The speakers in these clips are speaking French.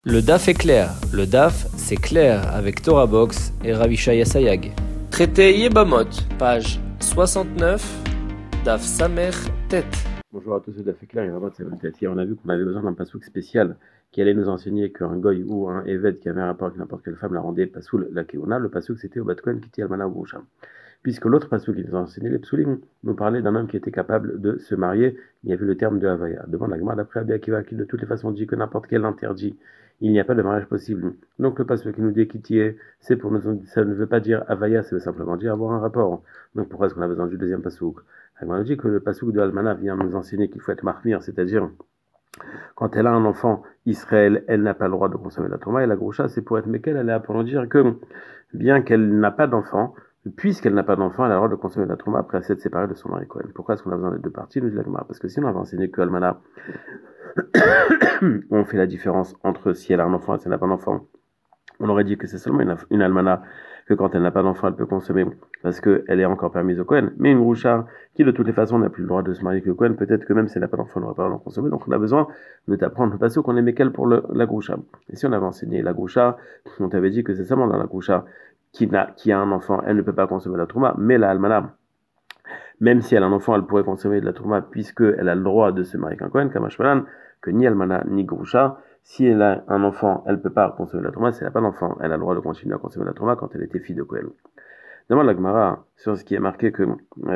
Le DAF est clair. Le DAF, c'est clair avec Torah Box et Ravishaya Sayag. Traité Yebamot, page 69, DAF Samer Tet. Bonjour à tous, c'est DAF est clair et Yebamot Samer Tet. Hier, on a vu qu'on avait besoin d'un pasouk spécial qui allait nous enseigner qu'un goy ou un évêque qui avait un rapport avec n'importe quelle femme la rendait pasoul la keuna. Le pasouk, c'était au Batkoen Kiti Almana ou Groucha. Puisque l'autre pasouk qui nous a enseigné les psoulim nous parlait d'un homme qui était capable de se marier, il y avait le terme de Havaya. Demande la Gemara d'après Rabbi Akiva qui de toutes les façons dit que n'importe quel interdit, il n'y a pas de mariage possible. Donc le pasouk qui nous dit Kiti, c'est pour nous, ça ne veut pas dire Havaya, ça veut simplement dire avoir un rapport. Donc pourquoi est-ce qu'on a besoin du deuxième pasouk? La Gemara dit que le pasouk de Almana vient nous enseigner qu'il faut être marmir, c'est-à-dire quand elle a un enfant, Israël, elle n'a pas le droit de consommer la Touma, et la Groucha, c'est pour être Mekel, elle est là pour nous dire que, bien qu'elle n'a pas d'enfant, puisqu'elle n'a pas d'enfant, elle a le droit de consommer la Touma après s'être séparée de son mari Cohen. Pourquoi est-ce qu'on a besoin des deux parties? Nous dit la Gemara. Parce que si on avait enseigné que Almana, on fait la différence entre si elle a un enfant et si elle n'a pas d'enfant, on aurait dit que c'est seulement une almana, que quand elle n'a pas d'enfant, elle peut consommer, parce qu'elle est encore permise au Kohen. Mais une groucha, qui de toutes les façons n'a plus le droit de se marier que le Kohen, peut-être que même si elle n'a pas d'enfant, elle n'aurait pas le droit de consommer. Donc on a besoin de t'apprendre le passage qu'on aimait qu'elle pour la groucha. Et si on avait enseigné la groucha, on t'avait dit que c'est seulement dans la groucha qui a un enfant, elle ne peut pas consommer la trouma, mais la almana, même si elle a un enfant, elle pourrait consommer de la trouma, puisqu'elle a le droit de se marier avec un Kohen, comme Ashmalan, que ni almana ni groucha, si elle a un enfant, elle ne peut pas consommer la trauma. Si elle n'a pas d'enfant, elle a le droit de continuer à consommer la trauma quand elle était fille de Kohen. Demande la Gemara sur ce qui est marqué que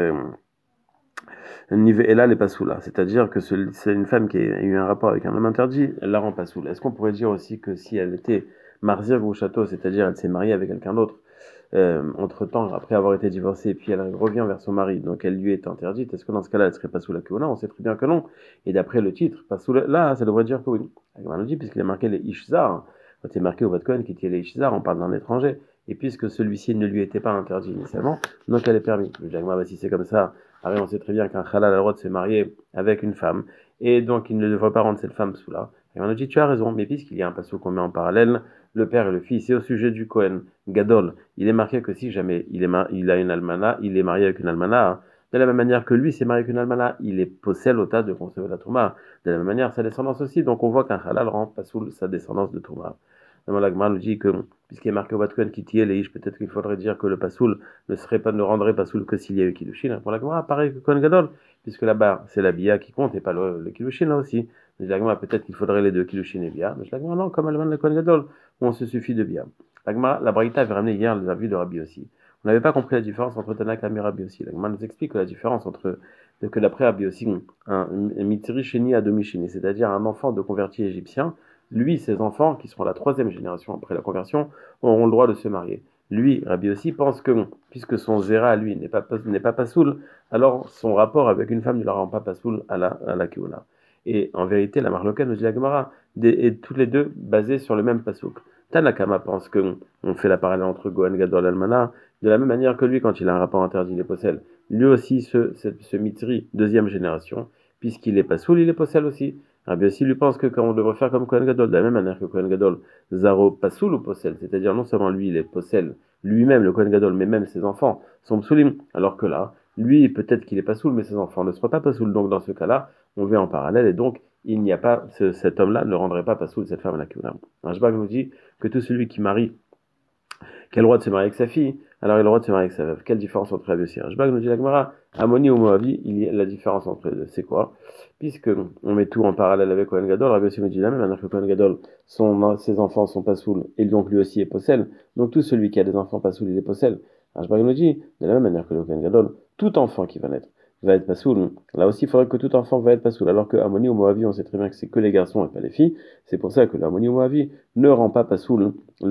Nivela n'est pas soula, c'est-à-dire que c'est une femme qui a eu un rapport avec un homme interdit, elle la rend pas soula. Est-ce qu'on pourrait dire aussi que si elle était marzir ou château, c'est-à-dire elle s'est mariée avec quelqu'un d'autre, entre-temps, après avoir été divorcée, puis elle revient vers son mari, donc elle lui est interdite, est-ce que dans ce cas-là, elle serait pas sous la keuna? On sait très bien que non. Et d'après le titre, pas sous là, ça devrait dire que oui. On nous dit, puisqu'il est marqué les Ishzar, quand il est marqué au Vatkohen qui était les Ishzar, on parle d'un étranger, et puisque celui-ci ne lui était pas interdit initialement, donc elle est permise. Le Jagma, si c'est comme ça, alors on sait très bien qu'un halal a le droit de se marier avec une femme, et donc il ne devrait pas rendre cette femme sous là. Et on nous dit, tu as raison, mais puisqu'il y a un passage qu'on met en parallèle, le père et le fils, et au sujet du Kohen, Gadol, il est marqué que si jamais il a une almana, il est marié avec une almana, de la même manière que lui s'est marié avec une almana, il est possède au tas de consommer la touma. De la même manière, sa descendance aussi. Donc on voit qu'un halal rend pas sous sa descendance de touma. La Gemara nous dit que, puisqu'il est marqué au Batkohen qui tiait les ish, peut-être qu'il faudrait dire que le pasoul ne rendrait pasoul que s'il y a eu kiddushin. Pour la Gemara, pareil que Kohen Gadol, puisque là-bas, c'est la bia qui compte et pas le kiddushin là aussi. La Gemara, peut-être qu'il faudrait les deux kiddushin et bia. Mais la Gemara, non, comme elle le Kohen Gadol, où on se suffit de bia. La Braïta avait ramené hier les avis de Rabbi aussi. On n'avait pas compris la différence entre Tanakam et Rabbi aussi. La Gemara nous explique que la différence entre, que d'après Rabbi aussi, un mitri sheni à demi sheni, c'est-à-dire un enfant de converti égyptien, lui, ses enfants, qui seront la troisième génération après la conversion, auront le droit de se marier. Lui, Rabbi aussi, pense que, puisque son zéra, lui, n'est pas pasoul, alors son rapport avec une femme ne la rend pas pasoul à la keuna. Et en vérité, la marloquette nous dit la Gemara, et toutes les deux basées sur le même pasouk. Tanakama pense qu'on fait la parallèle entre Gohan Gadol et Almana, de la même manière que lui, quand il a un rapport interdit, il est possède. Lui aussi, ce mitri, deuxième génération, puisqu'il est pasoul, il est possède aussi. Rabbi aussi lui pense que quand on devrait faire comme Kohen Gadol, de la même manière que Kohen Gadol, Zaro pasoul ou possède, c'est-à-dire non seulement lui, il est possède, lui-même, le Kohen Gadol, mais même ses enfants sont psoulim, alors que là, lui, peut-être qu'il est pasoul, mais ses enfants ne seront pas pasoul. Donc dans ce cas-là, on vient en parallèle, et donc il n'y a pas, cet homme-là ne rendrait pas pasoul cette femme-là. Rajbag nous dit que tout celui qui marie, qui a le droit de se marier avec sa fille, alors il a le droit de se marier avec sa veuve. Quelle différence entre Rabbi et Rajbag nous dit la Gemara, Amoni ou Moavi, il y a la différence entre les deux, c'est quoi? Puisque on met tout en parallèle avec Kohen Gadol, Rabbi aussi nous dit la même manière que Kohen Gadol, ses enfants sont pas soul, et donc lui aussi est possède. Donc tout celui qui a des enfants pas soul, il est possède. Rajbag nous dit, de la même manière que le Kohen Gadol, tout enfant qui va naître va être pasoul. Là aussi, il faudrait que tout enfant va être pasoul. Alors que Amoni ou Moavi, on sait très bien que c'est que les garçons et pas les filles. C'est pour ça que l'Amoni ou Moavi ne rend pas pasoul.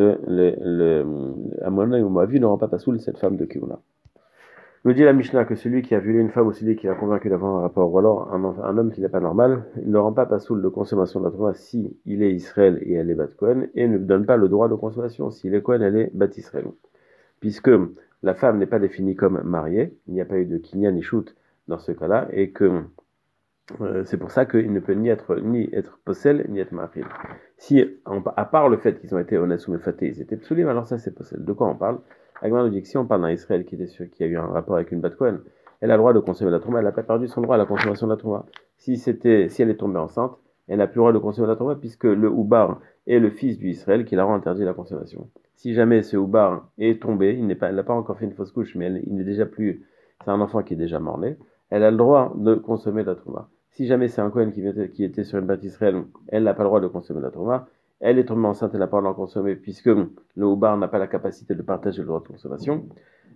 Amoni ou Moavi ne rend pas pasoul cette femme de Keuna. Nous dit la Mishnah que celui qui a violé une femme ou celui qui l'a convaincu d'avoir un rapport, ou alors un homme qui n'est pas normal, il ne rend pas pasoul de consommation de la Torah si il est Israël et elle est Bat Kohen, et ne donne pas le droit de consommation si il est Kohen, elle est Bat Israël. Puisque la femme n'est pas définie comme mariée, il n'y a pas eu de kinyan ni shoot dans ce cas-là, et que c'est pour ça qu'il ne peut ni être possel ni être maril. Si, à part le fait qu'ils ont été honnêtes ou mefatés, ils étaient psulim, alors ça c'est possel. De quoi on parle? Agman nous dit que si on parle d'un Israël qui a eu un rapport avec une Bat Kohen, elle a le droit de consommer la trouma, elle n'a pas perdu son droit à la consommation de la trouma. Si elle est tombée enceinte, elle n'a plus le droit de consommer la Trouma puisque le Oubar est le fils du Israël qui la rend interdit la consommation. Si jamais ce Oubar est tombé, elle n'a pas encore fait une fausse couche, mais il n'est déjà plus, c'est un enfant qui est déjà mort-né, elle a le droit de consommer la Trouma. Si jamais c'est un Cohen qui était sur une bâtisse Israël, elle n'a pas le droit de consommer la Trouma. Elle est tombée enceinte, elle n'a pas le droit d'en consommer puisque le Oubar n'a pas la capacité de partager le droit de consommation.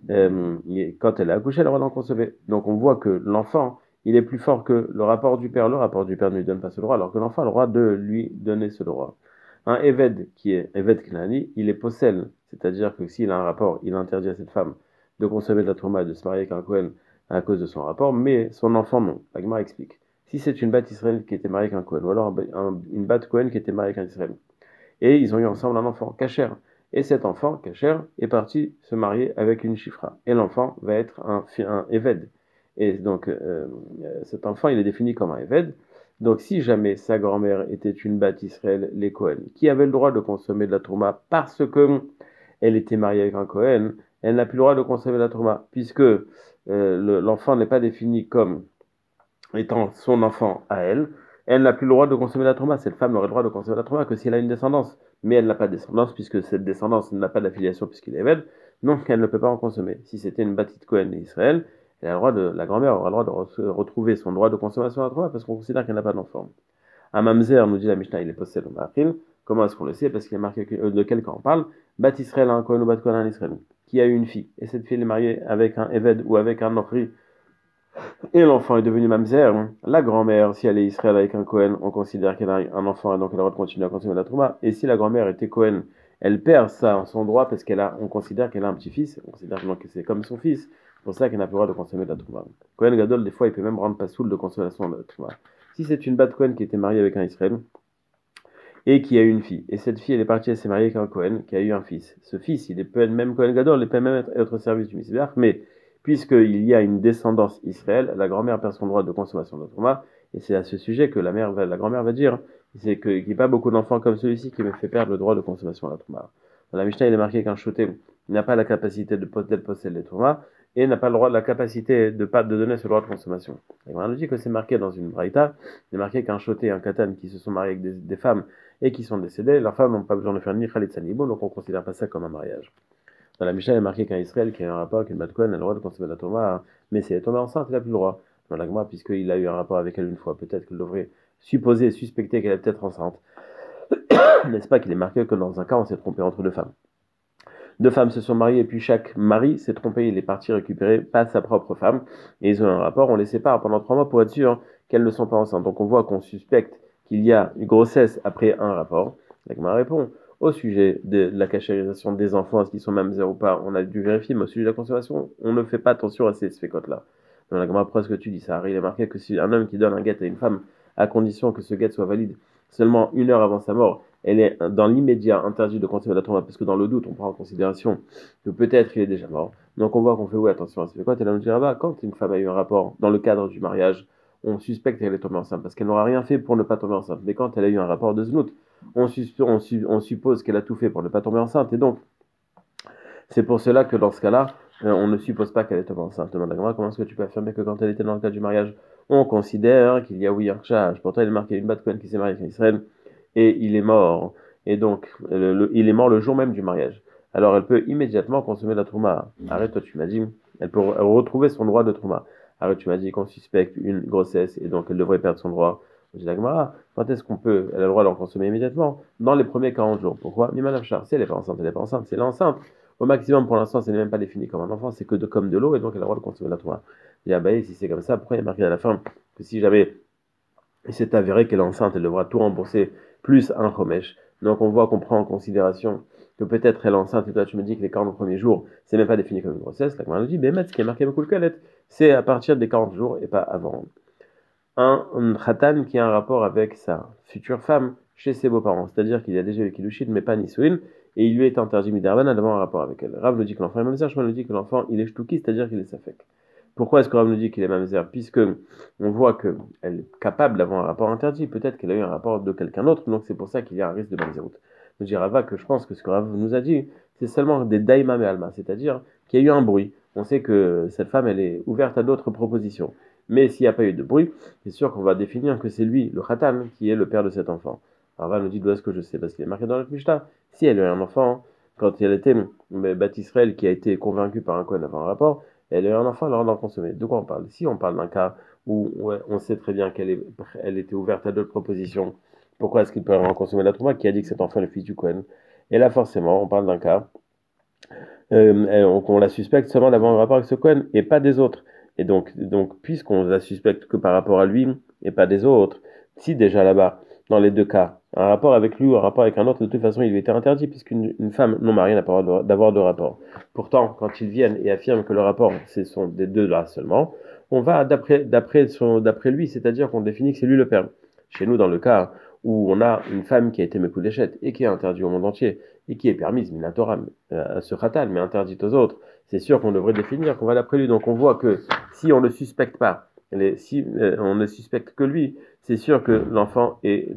Quand elle a accouché, elle a le droit d'en consommer. Donc on voit que l'enfant, il est plus fort que le rapport du père. Le rapport du père ne lui donne pas ce droit, alors que l'enfant a le droit de lui donner ce droit. Un Eved qui est Eved Knani, il est possède, c'est-à-dire que s'il a un rapport, il interdit à cette femme de consommer de la trauma et de se marier avec un Kohen à cause de son rapport, mais son enfant non. La Gemara explique. Si c'est une bat Israël qui était mariée avec un Kohen, ou alors une bat Kohen qui était mariée avec un Israël, et ils ont eu ensemble un enfant, Kacher. Et cet enfant, Kacher, est parti se marier avec une Shifra. Et l'enfant va être un Eved. Et donc, cet enfant, il est défini comme un Eved. Donc, si jamais sa grand-mère était une bat Israël, les Cohen, qui avait le droit de consommer de la Trouma parce que elle était mariée avec un Cohen, elle n'a plus le droit de consommer de la Trouma, puisque l'enfant n'est pas défini comme étant son enfant à elle, elle n'a plus le droit de consommer la trauma. Cette femme n'aurait le droit de consommer la trauma que si elle a une descendance. Mais elle n'a pas de descendance puisque cette descendance n'a pas d'affiliation puisqu'il est Eved, donc elle ne peut pas en consommer. Si c'était une bâtisse Cohen d'Israël, la grand-mère aura le droit de retrouver son droit de consommation de la trauma parce qu'on considère qu'elle n'a pas d'enfant. Un mamzer, nous dit la Mishnah, il est possède au Ma'achil. Comment est-ce qu'on le sait? Parce qu'il est marqué de quel cas on parle. Bat Israël, un Cohen ou Bat Cohen, un Israël, qui a eu une fille. Et cette fille est mariée avec un Eved ou avec un Nochri et l'enfant est devenu mamzer. La grand-mère, si elle est Israël avec un Cohen, on considère qu'elle a un enfant et donc elle a le droit de continuer à consommer la Trouma. Et si la grand-mère était Cohen, elle perd son droit parce on considère qu'elle a un petit-fils. On considère donc que c'est comme son fils. C'est pour ça qu'elle n'a plus le droit de consommer de la Trouma. Cohen Gadol, des fois, il peut même rendre pas saoul de consommation de la Trouma. Si c'est une bat Cohen qui était mariée avec un Israël et qui a eu une fille, et cette fille, elle est partie, elle s'est mariée avec un Cohen qui a eu un fils. Ce fils, il peut être même Cohen Gadol, il peut même être au service du Misbéach, mais puisqu'il y a une descendance Israël, la grand-mère perd son droit de consommation de Trouma, et c'est à ce sujet que la grand-mère va dire, c'est qu'il n'y a pas beaucoup d'enfants comme celui-ci qui me fait perdre le droit de consommation de la Trouma. Dans la Mishnah, il est marqué qu'un choté n'a pas la capacité d'être posséder les Trouma, et n'a pas le droit, la capacité de donner ce droit de consommation. La grand-mère nous dit que c'est marqué dans une braïta, il est marqué qu'un choté et un katan qui se sont mariés avec des femmes et qui sont décédés, leurs femmes n'ont pas besoin de faire ni khalit sanibou, donc on ne considère pas ça comme un mariage. Dans la Mishnah, il est marqué qu'un Israël qui a un rapport avec une bat Cohen a le droit de consommer la Torah, mais si elle est tombée enceinte, il n'a plus le droit. Dans la Gemara, puisqu'il a eu un rapport avec elle une fois, peut-être qu'il devrait supposer, suspecter qu'elle est peut-être enceinte. N'est-ce pas qu'il est marqué que dans un cas, on s'est trompé entre deux femmes. Deux femmes se sont mariées et puis chaque mari s'est trompé, il est parti récupérer pas sa propre femme et ils ont un rapport, on les sépare pendant 3 mois pour être sûr qu'elles ne sont pas enceintes. Donc on voit qu'on suspecte qu'il y a une grossesse après un rapport. La Gemara répond au sujet de la cachérisation des enfants, est-ce qu'ils sont même zéro ou pas, on a dû vérifier, mais au sujet de la conservation, on ne fait pas attention à ces spécotes-là. Dans la Gemara, pourquoi est-ce que tu dis ça? Il est marqué que si un homme qui donne un guet à une femme, à condition que ce guet soit valide seulement 1 heure avant sa mort, elle est dans l'immédiat interdite de consommer la trauma, parce que dans le doute, on prend en considération que peut-être il est déjà mort. Donc on voit qu'on fait oui, attention à ce fait quoi. Quand une femme a eu un rapport dans le cadre du mariage, on suspecte qu'elle est tombée enceinte, parce qu'elle n'aura rien fait pour ne pas tomber enceinte. Mais quand elle a eu un rapport de znout, on suppose qu'elle a tout fait pour ne pas tomber enceinte, et donc c'est pour cela que dans ce cas-là, on ne suppose pas qu'elle est tombée enceinte. Demande à Gamra, comment est-ce que tu peux affirmer que quand elle était dans le cadre du mariage, on considère qu'il y a oui un chage. Pourtant, il est marqué une bat Cohen qui s'est mariée avec Israël et il est mort. Et donc, il est mort le jour même du mariage. Alors, elle peut immédiatement consommer la trouma. Arrête, toi, tu m'as dit, elle peut retrouver son droit de trouma. Arrête, tu m'as dit qu'on suspecte une grossesse et donc elle devrait perdre son droit. Je dis à Gamra, quand est-ce qu'on peut, elle a le droit d'en consommer immédiatement? Dans les premiers 40 jours. Pourquoi? Mimanafchar, si elle n'est pas enceinte, elle n'est pas enceinte. C'est l'enceinte. Au maximum, pour l'instant, ce n'est même pas défini comme un enfant, c'est que comme de l'eau, et donc elle a le droit de consommer la trouma. Il y a si c'est comme ça, pourquoi il y a marqué à la fin que si jamais il s'est avéré qu'elle est enceinte, elle devra tout rembourser, plus un chomesh. Donc on voit qu'on prend en considération que peut-être elle est enceinte, et toi tu me dis que les 40 premiers jours, c'est même pas défini comme une grossesse. La Gemara nous dit, mais ce qui est marqué c'est à partir des 40 jours et pas avant. Un khatan qui a un rapport avec sa future femme chez ses beaux-parents, c'est-à-dire qu'il a déjà eu Kiddushin, mais pas Nisuin, et il lui est interdit Midarban d'avoir un rapport avec elle. Rav nous dit que l'enfant est mamzer, Shmuel nous dit que l'enfant il est shtuki, c'est-à-dire qu'il est safek. Pourquoi est-ce que Rav nous dit qu'il est mamzer? Puisque on voit qu'elle est capable d'avoir un rapport interdit, peut-être qu'elle a eu un rapport de quelqu'un d'autre, donc c'est pour ça qu'il y a un risque de mamzerout. Nous dit Rava que je pense que ce que Rav nous a dit, c'est seulement des daima me alma, c'est-à-dire qu'il y a eu un bruit. On sait que cette femme, elle est ouverte à d'autres propositions. Mais s'il n'y a pas eu de bruit, c'est sûr qu'on va définir que c'est lui, le Khatan, qui est le père de cet enfant. Alors Rava nous dit d'où est-ce que je sais, parce qu'il est marqué dans notre Mishnah. Si elle a eu un enfant, quand elle était Bat Israël qui a été convaincue par un Kohen avant un rapport, elle a eu un enfant, alors on l'a consommé. De quoi on parle? Si on parle d'un cas où on sait très bien elle était ouverte à d'autres propositions, pourquoi est-ce qu'il peut en consommer la Trouma? Qui a dit que cet enfant est le fils du Kohen? Et là, forcément, on parle d'un cas on la suspecte seulement d'avoir un rapport avec ce Cohen et pas des autres. Et donc puisqu'on la suspecte que par rapport à lui et pas des autres, si déjà là-bas, dans les deux cas, un rapport avec lui ou un rapport avec un autre, de toute façon, il lui était interdit, puisqu'une femme non mariée n'a pas le droit d'avoir de rapport. Pourtant, quand ils viennent et affirment que le rapport, ce sont des deux là seulement, on va d'après lui, c'est-à-dire qu'on définit que c'est lui le père. Chez nous, dans le cas où on a une femme qui a été Mekudeshet et qui est interdite au monde entier, et qui est permise, Minatora, à ce Khatal, mais interdite aux autres, c'est sûr qu'on devrait définir qu'on va d'après lui. Donc on voit que si on ne suspecte pas, si on ne suspecte que lui, c'est sûr que l'enfant est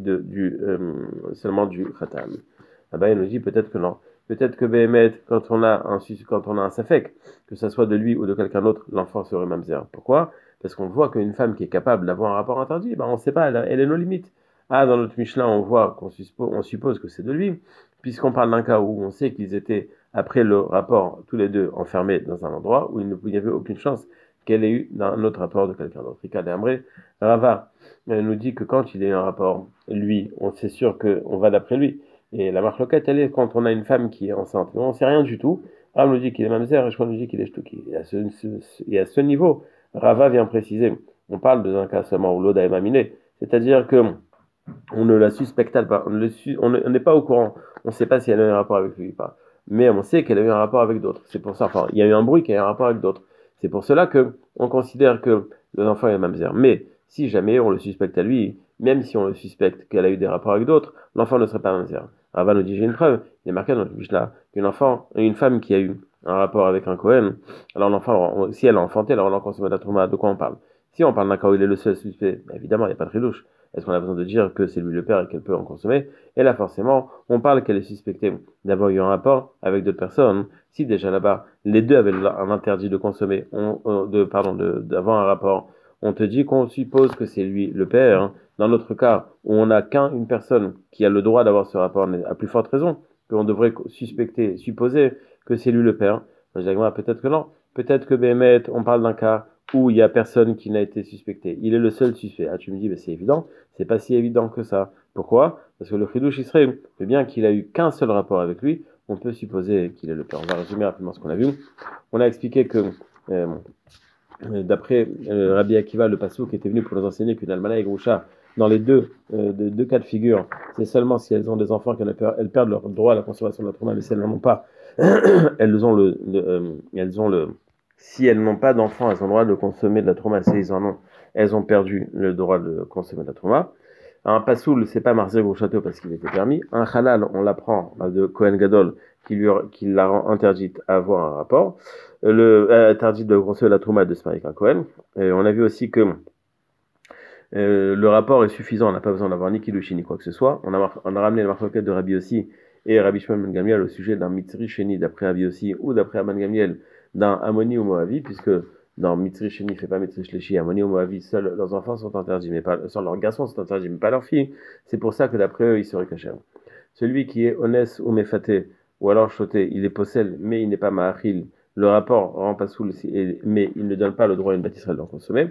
seulement du Khatal. Là-bas, il nous dit peut-être que non. Peut-être que Béhémet, quand on a un safek, que ce soit de lui ou de quelqu'un d'autre, l'enfant serait mamzer. Pourquoi? Parce qu'on voit qu'une femme qui est capable d'avoir un rapport interdit, ben on ne sait pas, elle est nos limites. Ah, dans notre Mishnah, on voit on suppose que c'est de lui, puisqu'on parle d'un cas où on sait qu'ils étaient, après le rapport, tous les deux enfermés dans un endroit où il n'y avait aucune chance qu'elle ait eu un autre rapport de quelqu'un d'autre. Rika Amré, Rava nous dit que quand il y a eu un rapport, lui, on sait sûr qu'on va d'après lui. Et la marloquette, elle est quand on a une femme qui est enceinte. Mais on ne sait rien du tout. Rav nous dit qu'il est mamzer et je nous dit qu'il est shtuki. Et à ce niveau, Rava vient préciser, on parle d'un cas seulement où l'Oda est maminé, c'est-à-dire que on ne la suspecte pas, on n'est pas au courant, on ne sait pas si elle a eu un rapport avec lui ou pas, mais on sait qu'elle a eu un rapport avec d'autres. C'est pour ça, enfin, il y a eu un bruit qui a eu un rapport avec d'autres. C'est pour cela que on considère que l'enfant est mamzer. Mais si jamais on le suspecte à lui, même si on le suspecte qu'elle a eu des rapports avec d'autres, l'enfant ne serait pas mamzer. Rava nous dit j'ai une preuve, il est marqué dans le Mishnah une femme qui a eu un rapport avec un Kohen, alors l'enfant, si elle a enfanté, alors on en consomme la trouma. De quoi on parle? Si on parle d'un cas où il est le seul suspect, évidemment il n'y a pas de ridouche. Est-ce qu'on a besoin de dire que c'est lui le père et qu'elle peut en consommer? Et là, forcément, on parle qu'elle est suspectée d'avoir eu un rapport avec d'autres personnes. Si déjà là-bas, les deux avaient un interdit de consommer, d'avoir un rapport, on te dit qu'on suppose que c'est lui le père. Dans notre cas, où on n'a qu'une personne qui a le droit d'avoir ce rapport, à plus forte raison, qu'on devrait supposer que c'est lui le père. Je dis, peut-être que non. Peut-être que Béhémet, on parle d'un cas où il n'y a personne qui n'a été suspecté. Il est le seul suspect. Ah, tu me dis, ben, c'est évident. C'est pas si évident que ça. Pourquoi? Parce que le Khidouche Israël, bien qu'il a eu qu'un seul rapport avec lui, on peut supposer qu'il est le père. On va résumer rapidement ce qu'on a vu. On a expliqué que, d'après Rabbi Akiva, le Passou qui était venu pour nous enseigner qu'une Almana et Groucha, dans les deux cas de figure, c'est seulement si elles ont des enfants qu'elles perdent leur droit à la consommation de la trauma, mais si elles n'en ont pas, si elles n'ont pas d'enfants, elles ont le droit de consommer de la trauma. Si elles en ont, elles ont perdu le droit de consommer de la trauma. Un pasoul, c'est pas marzir au château parce qu'il était permis. Un halal, on l'apprend de Kohen Gadol qui la rend interdite à avoir un rapport. Interdite de consommer de la trauma de se marier avec un Kohen. Et on a vu aussi que le rapport est suffisant, on n'a pas besoin d'avoir ni kiddushin ni quoi que ce soit. On a ramené la marquette de Rabbi Yossi et Rabbi Shimon ben Gamliel au sujet d'un mitzri sheni d'après Rabbi Yossi ou d'après Rabban Gamliel d'un Ammoni ou Moavi, puisque dans mitzri sheni, il ne fait pas mitzri shleshi, Ammoni ou Moavi, seuls leurs enfants sont interdits, mais pas, seuls leurs garçons sont interdits, mais pas leurs filles. C'est pour ça que d'après eux, ils seraient cachés. Celui qui est honnête ou mefaté, ou alors choté, il est possède, mais il n'est pas ma'achil, le rapport rend pas soul, mais il ne donne pas le droit à une bâtisserie d'en consommer.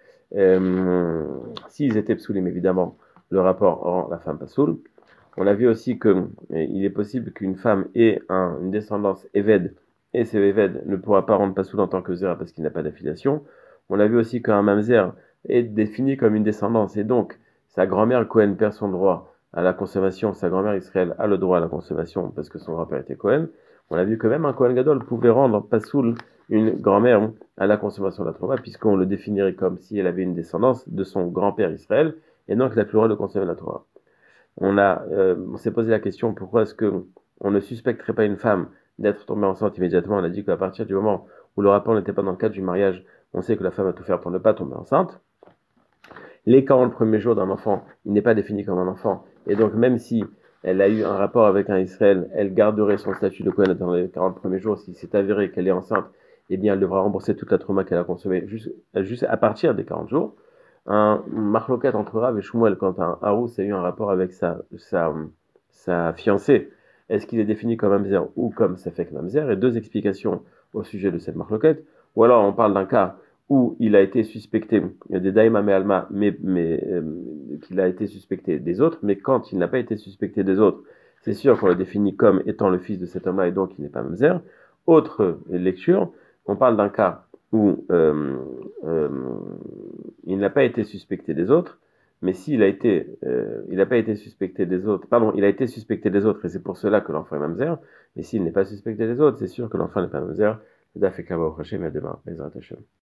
S'ils étaient psoulim, évidemment, le rapport rend la femme pas soul. On a vu aussi qu'il est possible qu'une femme ait une descendance évède, et ce évède ne pourra pas rendre pas soul en tant que zéra parce qu'il n'a pas d'affiliation. On a vu aussi qu'un mamzer est défini comme une descendance, et donc sa grand-mère Cohen perd son droit à la consommation, sa grand-mère Israël a le droit à la consommation parce que son grand-père était Cohen. On a vu que même un Cohen Gadol pouvait rendre pas soul une grand-mère à la consommation de la Torah, puisqu'on le définirait comme si elle avait une descendance de son grand-père Israël, et donc elle n'a plus le droit de consommer la Torah. On s'est posé la question, pourquoi est-ce qu'on ne suspecterait pas une femme d'être tombée enceinte immédiatement? On a dit qu'à partir du moment où le rapport n'était pas dans le cadre du mariage, on sait que la femme va tout faire pour ne pas tomber enceinte. Les 40 premiers jours d'un enfant, il n'est pas défini comme un enfant, et donc même si elle a eu un rapport avec un Israël, elle garderait son statut de Kohen dans les 40 premiers jours si c'est avéré qu'elle est enceinte eh bien, elle devra rembourser toute la trouma qu'elle a consommée juste à partir des 40 jours. Un marloquette entre Rav et Shmuel, quand un Harous a eu un rapport avec sa fiancée, est-ce qu'il est défini comme mamzer ou comme safek mamzer? Et deux explications au sujet de cette marloquette. Ou alors on parle d'un cas où il a été suspecté, il y a des daïma mais alma, qu'il a été suspecté des autres, mais quand il n'a pas été suspecté des autres, c'est sûr qu'on le définit comme étant le fils de cet homme-là et donc il n'est pas mamzer. Autre lecture, on parle d'un cas où euh, il n'a pas été suspecté des autres, mais s'il a été, il n'a pas été suspecté des autres, pardon, il a été suspecté des autres et c'est pour cela que l'enfant est mamzer, mais s'il n'est pas suspecté des autres, c'est sûr que l'enfant n'est pas mamzer. Daf et Kava au Hashem, à demain, Bezrat Hashem.